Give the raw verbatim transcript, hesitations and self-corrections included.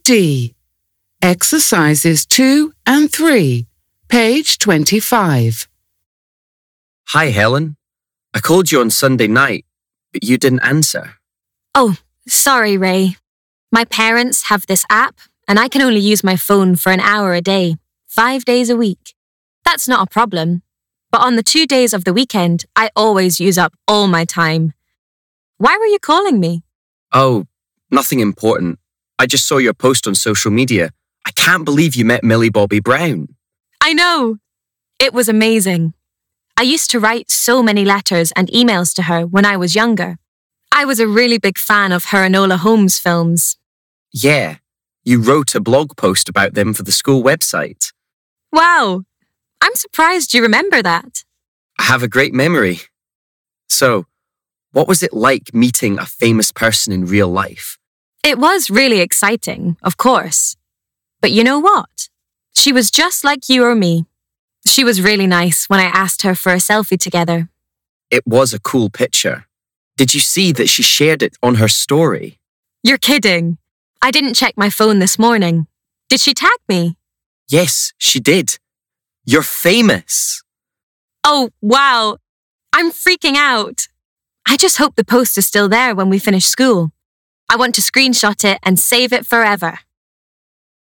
D. Exercises two and three, page twenty-five. Hi, Helen. I called you on Sunday night, but you didn't answer. Oh, sorry, Ray. My parents have this app, and I can only use my phone for an hour a day, five days a week. That's not a problem. But on the two days of the weekend, I always use up all my time. Why were you calling me? Oh, nothing important. I just saw your post on social media. I can't believe you met Millie Bobby Brown. I know. It was amazing. I used to write so many letters and emails to her when I was younger. I was a really big fan of her Enola Holmes films. Yeah, you wrote a blog post about them for the school website. Wow, I'm surprised you remember that. I have a great memory. So, what was it like meeting a famous person in real life? It was really exciting, of course. But you know what? She was just like you or me. She was really nice when I asked her for a selfie together. It was a cool picture. Did you see that she shared it on her story? You're kidding. I didn't check my phone this morning. Did she tag me? Yes, she did. You're famous. Oh, wow. I'm freaking out. I just hope the post is still there when we finish school. I want to screenshot it and save it forever.